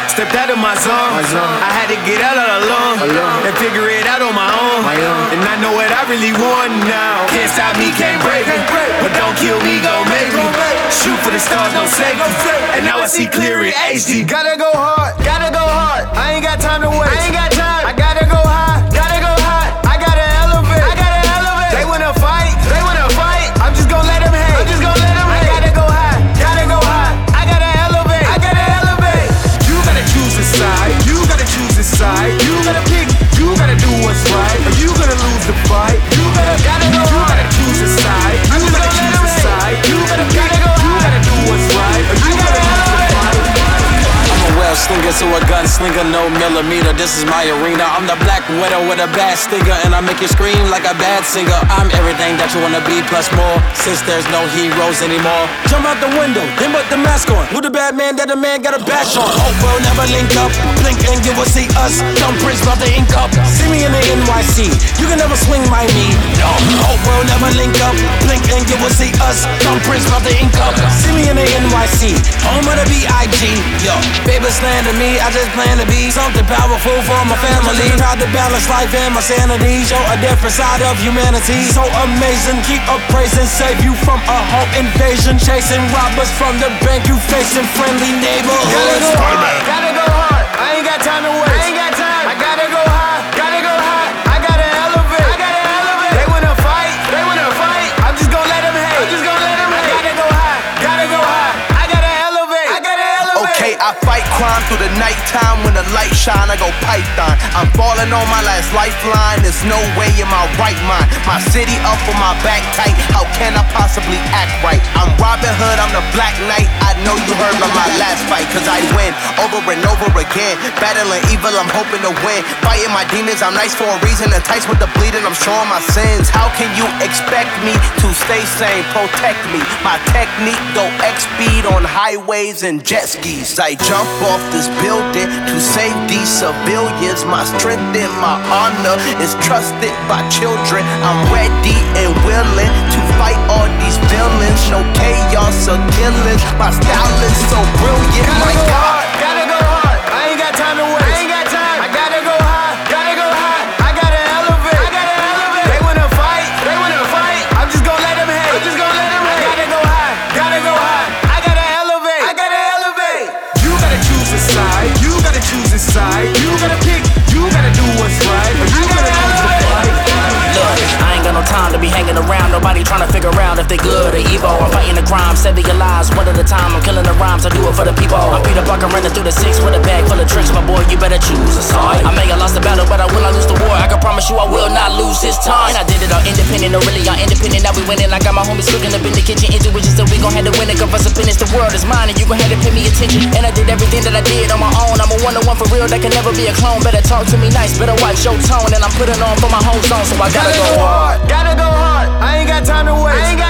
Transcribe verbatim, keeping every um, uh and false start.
Stepped out of my zone. My zone. I had to get out all alone, Alone. and figure it out on my own. My own. And I know what I really want now. Can't stop me, can't break me. But don't kill me, gon' make me. Shoot for the stars, no safety. And now I see clear in H D. Gotta go hard, gotta go hard. I ain't got time to waste. I ain't got time. I gotta go high, gotta go high. I gotta elevate, I gotta elevate. They wanna fight, they wanna fight. I'm just gon' let them hate. I'm just gon' let them hate. I gotta go high, gotta go high. I gotta elevate, I gotta elevate. You gotta choose a side, you gotta choose a side. You gotta pick, you gotta do what's right. Or you gonna lose the fight. You gotta, gotta go you hard. gotta choose a side. You I'm gotta choose a side. You gotta pick, go you gotta do what's right. Or you gotta lose the fight. I'm a well slinger to a gunslinger, no millimeter. This is my arena. I'm the black widow with a bad stinger, and I make you scream like a bad singer. I'm everything that you wanna be plus more. Since there's no heroes anymore, jump out the window, then put the mask on. Who the bad man that a man got a bash on? Hope we'll never link up. Blink and you will see us. Dumb Prince about the ink up. See me in the N Y C. You can never swing my knee. No, hope we'll never link up. Blink and you will see us. Dumb Prince about the ink up. See me in the N Y C. Home of the B I G. Yo, baby slander me. I just plan to be something powerful for my family. Try to balance life and my sanity. Show a different side of humanity. So amazing. Keep up praising. Save you from a home invasion. Chasing robbers from the bank. You facing friendly neighborhoods. Gotta go hard, gotta go hard. I ain't got time to waste. I ain't got time. I gotta go high, gotta go high. I gotta elevate, I gotta elevate. They wanna fight, they wanna fight. I'm just gon' let them hate. I'm just gon' let them hate. I gotta go high, gotta go high. I gotta elevate, I gotta elevate. Okay, I fight crime through the nighttime when the light shine. I go python. I'm falling on my last lifeline. There's no way in my right mind. My city up on my back tight. How can I possibly act right? I'm Robin Hood, I'm the Black Knight. I know you heard about my last fight, cause I win over and over again. Battling evil, I'm hoping to win. Fighting my demons, I'm nice for a reason. Enticed with the bleeding, I'm showing my sins. How can you expect me to stay sane? Protect me. My technique go X speed on highways and jet skis. I jump off this building to save these civilians. My strength and my honor is trusted by children. I'm ready and willing to fight all these villains. No chaos or killings. My style is so brilliant. Gotta My go God. hard, gotta go hard. I ain't got time to waste. I ain't got time. I gotta go high, gotta go high. I gotta elevate, I gotta elevate. They wanna fight, they wanna fight. I'm just gon' let them hate. I'm just gon' let them hate. I gotta go high, gotta go high. I gotta elevate, I gotta elevate. You gotta choose a side. You gotta choose a side. You gotta pick. You gotta do what's right. Or you gotta lose the fight. Look, I ain't got no time to be hanging around. Nobody trying to figure out if they good or evil. I'm fighting the crime, saving your lives one at a time. I'm killing the rhymes, I do it for the people. I'm Peter Parker running through the six with a bag full of tricks. My boy, you better choose a side. I may have lost the battle, but I will not lose the war. I can promise you I will not lose this time. And I did it all independent, no really all independent. Now we winning. I got my homies cooking up in the kitchen. Intuition, so we gon' have to win it. Cause us finish, the world is mine, and you gon' have to pay me attention. And I did everything that I did on my own. I'm a one-on-one for real, that can never be a clone. Better talk to me nice, better watch your tone. And I'm putting on for my whole zone, so I gotta, gotta go hard. Gotta go hard. I ain't got time to waste. I ain't got